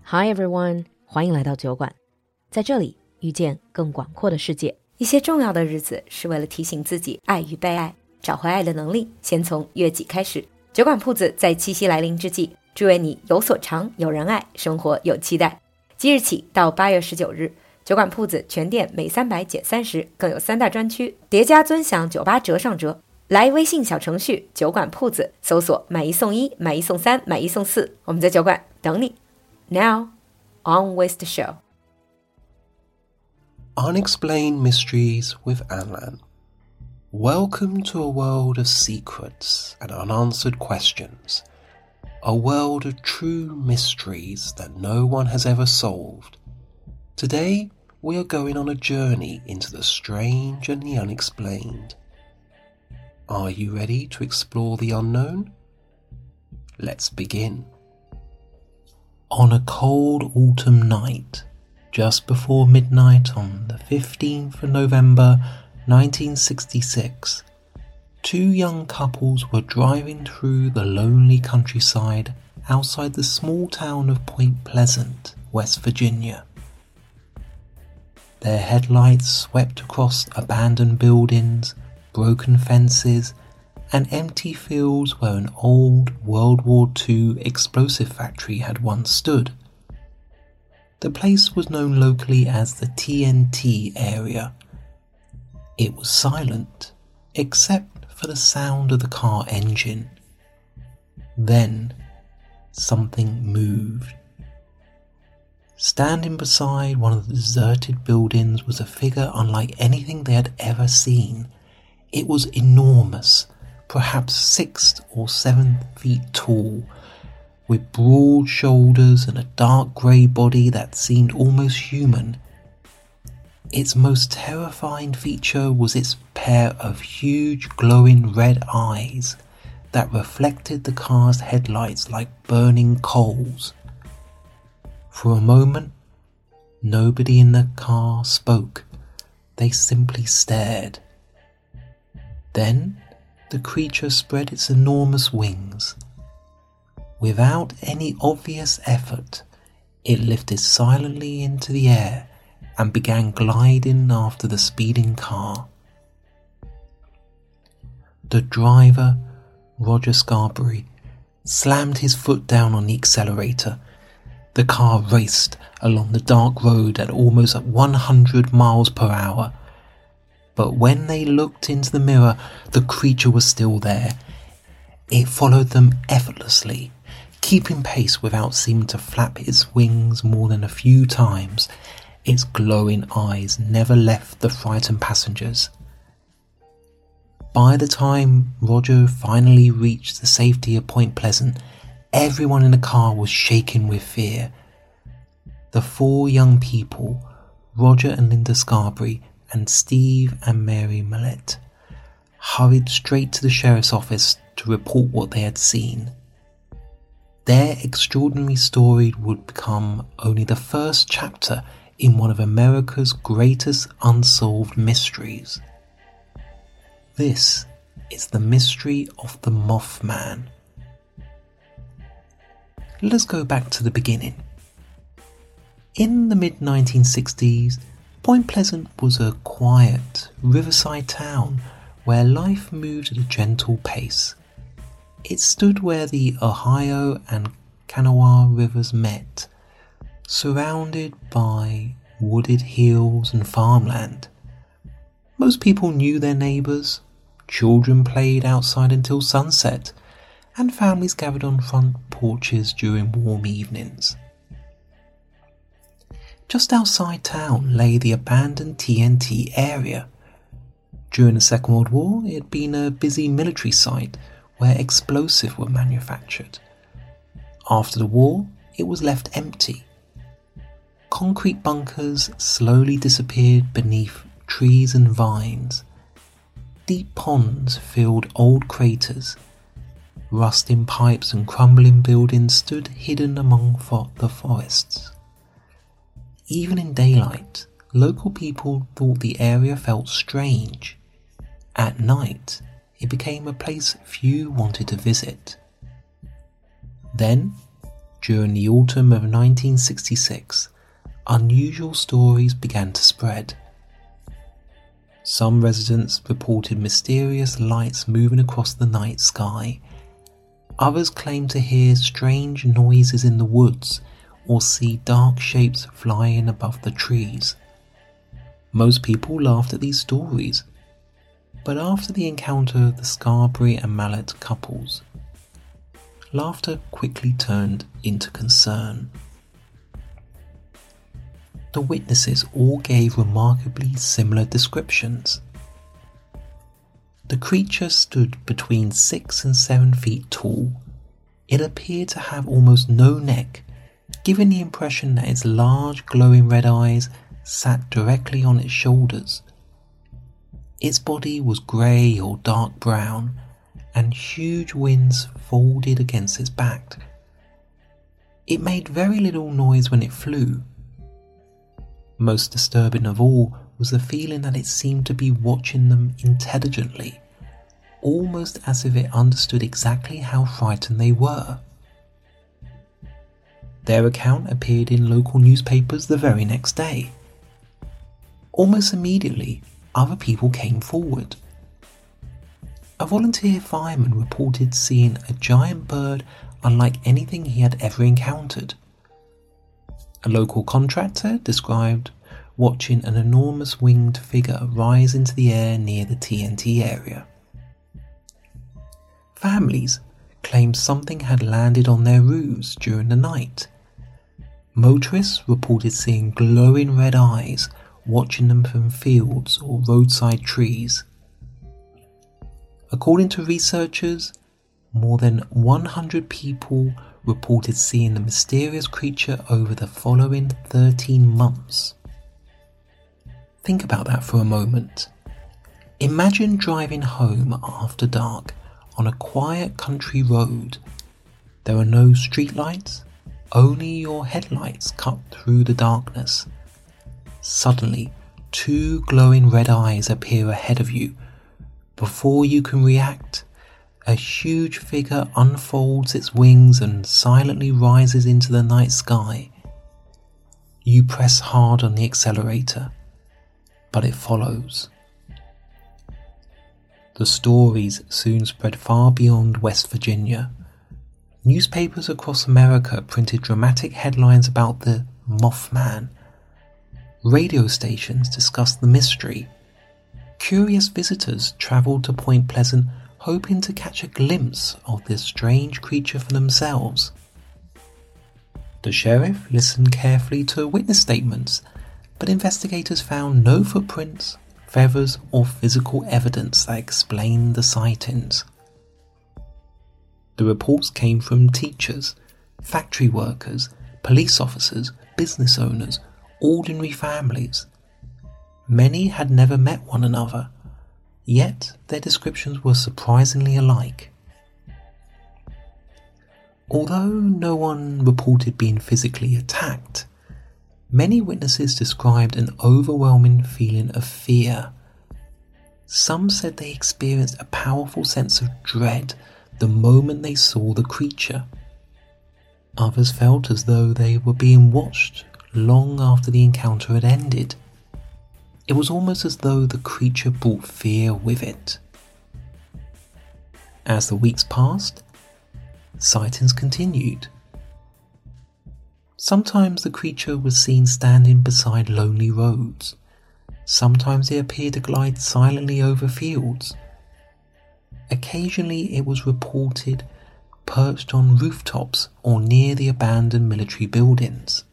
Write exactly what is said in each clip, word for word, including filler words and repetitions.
Hi everyone， 欢迎来到酒馆，在这里遇见更广阔的世界。一些重要的日子是为了提醒自己爱与被爱，找回爱的能力，先从悦己开始。酒馆铺子在七夕来临之际，祝愿你有所长，有人爱，生活有期待。即日起到八月十九日，酒馆铺子全店每三百减三十，更有三大专区叠加尊享九八折上折。来微信小程序酒馆铺子搜索买一送一，买一送三，买一送四，我们在酒馆等你。Now, on with the show. Unexplained Mysteries with Anlan. Welcome to a world of secrets and unanswered questions. A world of true mysteries that no one has ever solved. Today, we are going on a journey into the strange and the unexplained. Are you ready to explore the unknown? Let's begin. On a cold autumn night, just before midnight on the fifteenth of November nineteen sixty-six, two young couples were driving through the lonely countryside outside the small town of Point Pleasant, West Virginia. Their headlights swept across abandoned buildings, broken fences, and empty fields where an old World War Two explosive factory had once stood. The place was known locally as the T N T area. It was silent, except for the sound of the car engine. Then, something moved. Standing beside one of the deserted buildings was a figure unlike anything they had ever seen. It was enormous, perhaps six or seven feet tall, with broad shoulders and a dark grey body that seemed almost human. Its most terrifying feature was its pair of huge glowing red eyes that reflected the car's headlights like burning coals. For a moment, nobody in the car spoke. They simply stared. Then, the creature spread its enormous wings. Without any obvious effort, it lifted silently into the air and began gliding after the speeding car. The driver, Roger Scarberry, slammed his foot down on the accelerator. The car raced along the dark road at almost one hundred miles per hour. But when they looked into the mirror, the creature was still there. It followed them effortlessly, keeping pace without seeming to flap its wings more than a few times. Its glowing eyes never left the frightened passengers. By the time Roger finally reached the safety of Point Pleasant, everyone in the car was shaking with fear. The four young people, Roger and Linda Scarberry, and Steve and Mary Millett, hurried straight to the sheriff's office to report what they had seen. Their extraordinary story would become only the first chapter in one of America's greatest unsolved mysteries. This is the mystery of the Mothman. Let us go back to the beginning. In the mid nineteen sixties, Point Pleasant was a quiet, riverside town where life moved at a gentle pace. It stood where the Ohio and Kanawha rivers met, surrounded by wooded hills and farmland. Most people knew their neighbours, children played outside until sunset, and families gathered on front porches during warm evenings. Just outside town lay the abandoned T N T area. During the Second World War, it had been a busy military site where explosives were manufactured. After the war, it was left empty. Concrete bunkers slowly disappeared beneath trees and vines. Deep ponds filled old craters. Rusting pipes and crumbling buildings stood hidden among fo- the forests. Even in daylight, local people thought the area felt strange. At night, it became a place few wanted to visit. Then, during the autumn of nineteen sixty-six, unusual stories began to spread. Some residents reported mysterious lights moving across the night sky. Others claimed to hear strange noises in the woods or see dark shapes flying above the trees. Most people laughed at these stories, but after the encounter of the Scarberry and Mallet couples, laughter quickly turned into concern. The witnesses all gave remarkably similar descriptions. The creature stood between six and seven feet tall. It appeared to have almost no neck, giving the impression that its large glowing red eyes sat directly on its shoulders. Its body was grey or dark brown, and huge wings folded against its back. It made very little noise when it flew. Most disturbing of all was the feeling that it seemed to be watching them intelligently, almost as if it understood exactly how frightened they were. Their account appeared in local newspapers the very next day. Almost immediately, other people came forward. A volunteer fireman reported seeing a giant bird unlike anything he had ever encountered. A local contractor described watching an enormous winged figure rise into the air near the T N T area. Families claimed something had landed on their roofs during the night. Motorists reported seeing glowing red eyes watching them from fields or roadside trees. According to researchers, more than one hundred people reported seeing the mysterious creature over the following thirteen months. Think about that for a moment. Imagine driving home after dark on a quiet country road. There are no streetlights, only your headlights cut through the darkness. Suddenly, two glowing red eyes appear ahead of you. Before you can react, a huge figure unfolds its wings and silently rises into the night sky. You press hard on the accelerator, but it follows. The stories soon spread far beyond West Virginia. Newspapers across America printed dramatic headlines about the Mothman. Radio stations discussed the mystery. Curious visitors travelled to Point Pleasant hoping to catch a glimpse of this strange creature for themselves. The sheriff listened carefully to witness statements, but investigators found no footprints, feathers, or physical evidence that explained the sightings. The reports came from teachers, factory workers, police officers, business owners, ordinary families. Many had never met one another, yet their descriptions were surprisingly alike. Although no one reported being physically attacked, many witnesses described an overwhelming feeling of fear. Some said they experienced a powerful sense of dread the moment they saw the creature. Others felt as though they were being watched long after the encounter had ended. It was almost as though the creature brought fear with it. As the weeks passed, sightings continued. Sometimes the creature was seen standing beside lonely roads. Sometimes it appeared to glide silently over fields. Occasionally it was reported perched on rooftops or near the abandoned military buildings.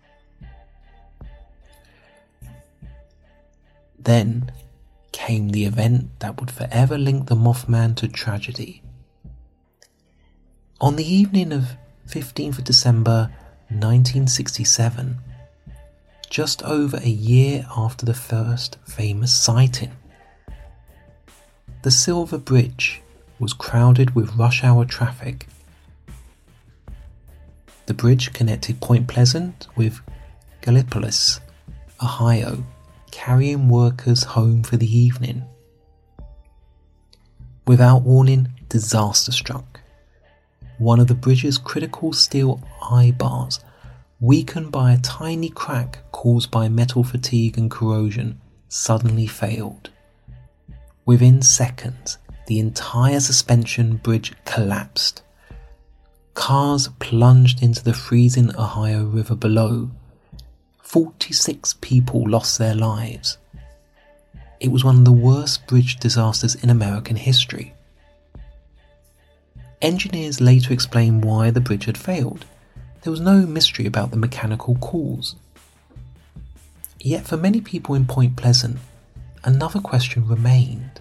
Then came the event that would forever link the Mothman to tragedy. On the evening of fifteenth of December nineteen sixty-seven, just over a year after the first famous sighting, the Silver Bridge was crowded with rush hour traffic. The bridge connected Point Pleasant with Gallipolis, Ohio, carrying workers home for the evening. Without warning, disaster struck. one of the bridge's critical steel eye bars, weakened by a tiny crack caused by metal fatigue and corrosion, suddenly failed. Within seconds, the entire suspension bridge collapsed. Cars plunged into the freezing Ohio River below. forty-six people lost their lives. It was one of the worst bridge disasters in American history. Engineers later explained why the bridge had failed. There was no mystery about the mechanical cause. Yet for many people in Point Pleasant, another question remained.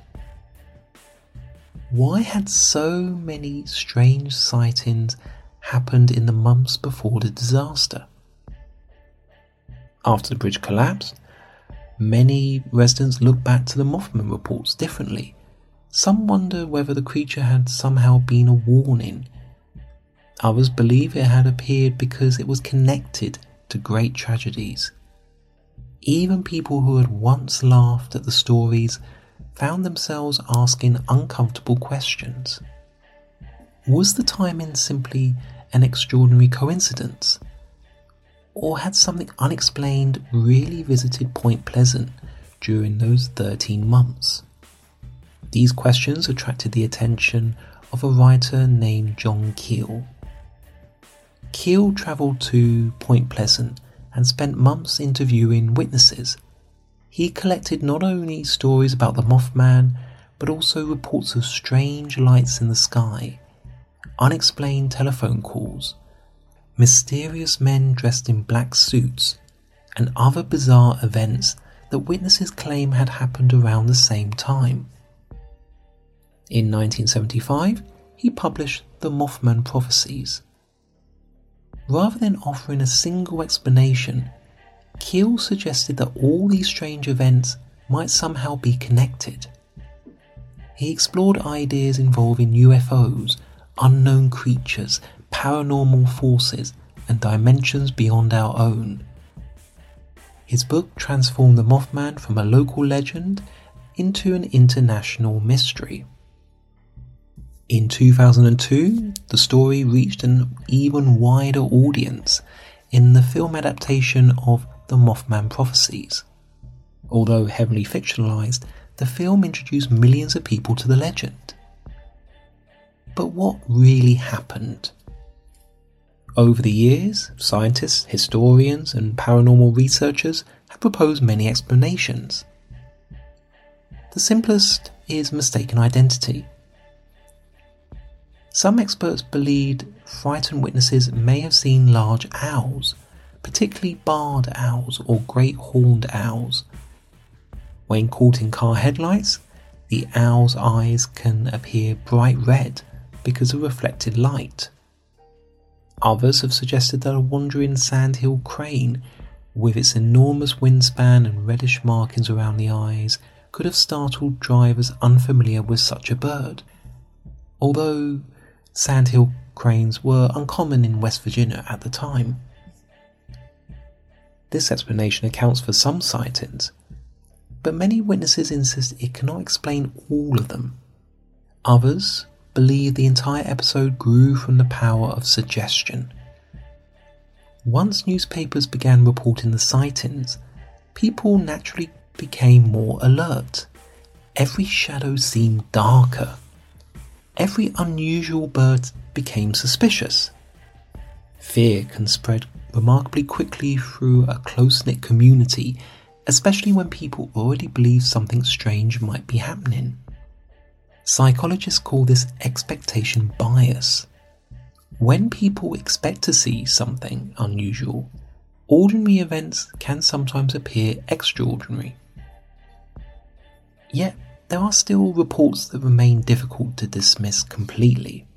Why had so many strange sightings happened in the months before the disaster? After the bridge collapsed, many residents look back to the Mothman reports differently. Some wonder whether the creature had somehow been a warning. Others believe it had appeared because it was connected to great tragedies. Even people who had once laughed at the stories found themselves asking uncomfortable questions. Was the timing simply an extraordinary coincidence? Or had something unexplained really visited Point Pleasant during those thirteen months? These questions attracted the attention of a writer named John Keel. Keel travelled to Point Pleasant and spent months interviewing witnesses. He collected not only stories about the Mothman, but also reports of strange lights in the sky, unexplained telephone calls, mysterious men dressed in black suits, and other bizarre events that witnesses claim had happened around the same time. In nineteen seventy-five, he published The Mothman Prophecies. Rather than offering a single explanation, Keel suggested that all these strange events might somehow be connected. He explored ideas involving U F Os, unknown creatures, paranormal forces, and dimensions beyond our own. His book transformed the Mothman from a local legend into an international mystery. In two thousand two, the story reached an even wider audience in the film adaptation of The Mothman Prophecies. Although heavily fictionalized, the film introduced millions of people to the legend. But what really happened? Over the years, scientists, historians, and paranormal researchers have proposed many explanations. The simplest is mistaken identity. Some experts believed frightened witnesses may have seen large owls, particularly barred owls or great horned owls. When caught in car headlights, the owl's eyes can appear bright red because of reflected light. Others have suggested that a wandering sandhill crane, with its enormous wingspan and reddish markings around the eyes, could have startled drivers unfamiliar with such a bird. Although sandhill cranes were uncommon in West Virginia at the time. This explanation accounts for some sightings, but many witnesses insist it cannot explain all of them. Others believe the entire episode grew from the power of suggestion. Once newspapers began reporting the sightings, people naturally became more alert. Every shadow seemed darker. Every unusual bird became suspicious. Fear can spread remarkably quickly through a close-knit community, especially when people already believe something strange might be happening. Psychologists call this expectation bias. When people expect to see something unusual, ordinary events can sometimes appear extraordinary. Yet, there are still reports that remain difficult to dismiss completely.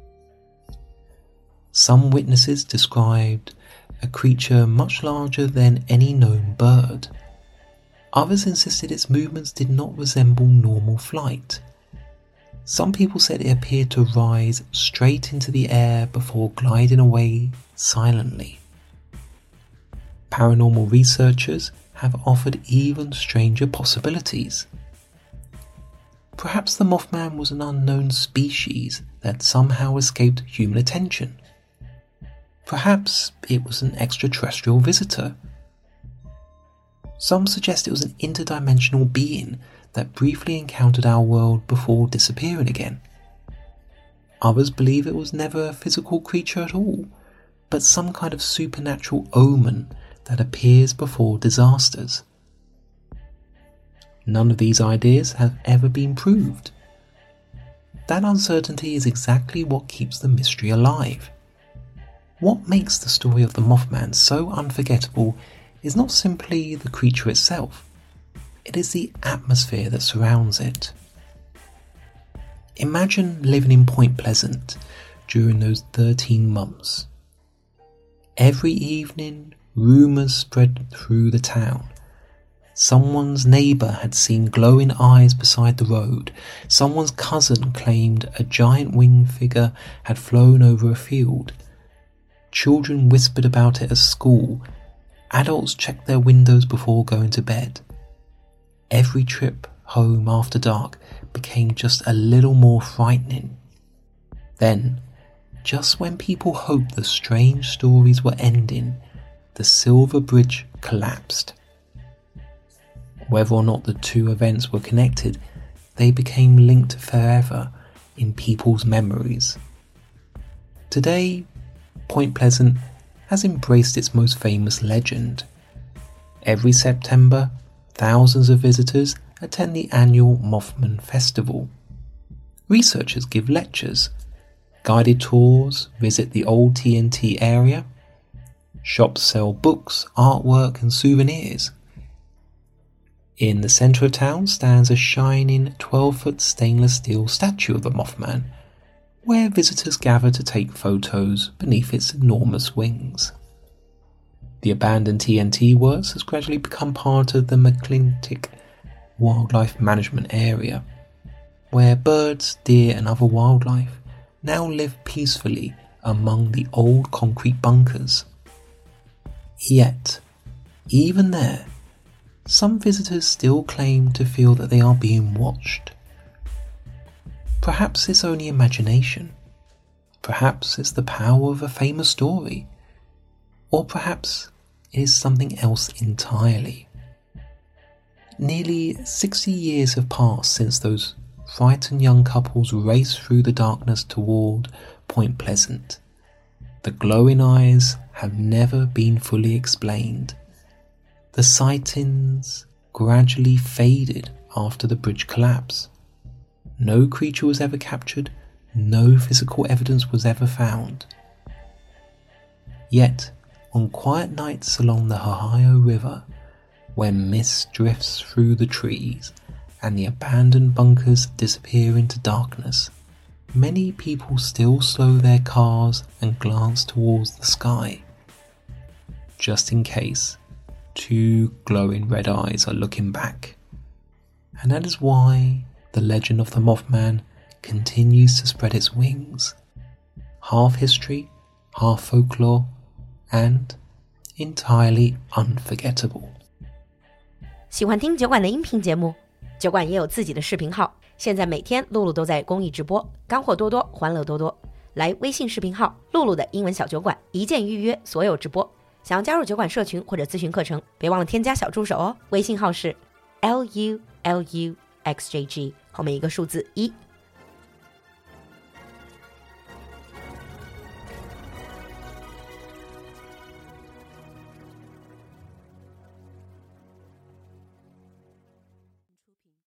Some witnesses described a creature much larger than any known bird. Others insisted its movements did not resemble normal flight. Some people said it appeared to rise straight into the air before gliding away silently. Paranormal researchers have offered even stranger possibilities. Perhaps the Mothman was an unknown species that somehow escaped human attention. Perhaps it was an extraterrestrial visitor. Some suggest it was an interdimensional being that briefly encountered our world before disappearing again. Others believe it was never a physical creature at all, but some kind of supernatural omen that appears before disasters. None of these ideas have ever been proved. That uncertainty is exactly what keeps the mystery alive. What makes the story of the Mothman so unforgettable is not simply the creature itself, it is the atmosphere that surrounds it. Imagine living in Point Pleasant during those thirteen months. Every evening, rumours spread through the town. Someone's neighbour had seen glowing eyes beside the road. Someone's cousin claimed a giant winged figure had flown over a field. Children whispered about it at school. Adults checked their windows before going to bed. Every trip home after dark became just a little more frightening. Then, just when people hoped the strange stories were ending, the Silver Bridge collapsed. Whether or not the two events were connected, they became linked forever in people's memories. Today, Point Pleasant has embraced its most famous legend. Every September, thousands of visitors attend the annual Mothman Festival. Researchers give lectures, guided tours visit the old T N T area, shops sell books, artwork and souvenirs. In the centre of town stands a shining twelve-foot stainless steel statue of the Mothman, where visitors gather to take photos beneath its enormous wings. The abandoned T N T Works has gradually become part of the McClintic Wildlife Management Area, where birds, deer and other wildlife now live peacefully among the old concrete bunkers. Yet, even there, some visitors still claim to feel that they are being watched. Perhaps it's only imagination. Perhaps it's the power of a famous story. Or perhaps it is something else entirely. Nearly sixty years have passed since those frightened young couples raced through the darkness toward Point Pleasant. The glowing eyes have never been fully explained. The sightings gradually faded after the bridge collapse. No creature was ever captured, no physical evidence was ever found. Yet, on quiet nights along the Ohio River, when mist drifts through the trees and the abandoned bunkers disappear into darkness, many people still slow their cars and glance towards the sky, just in case two glowing red eyes are looking back. And that is why the legend of the Mothman continues to spread its wings, half history, half folklore, and entirely unforgettable. 喜欢听酒馆的音频节目，酒馆也有自己的视频号，现在每天露露都在公益直播，干货多多，欢乐多多。来微信视频号露露的英文小酒馆，一键预约所有直播。想要加入酒馆社群或者咨询课程，别忘了添加小助手哦。微信号是 L U L U X J G， 后面一个数字一。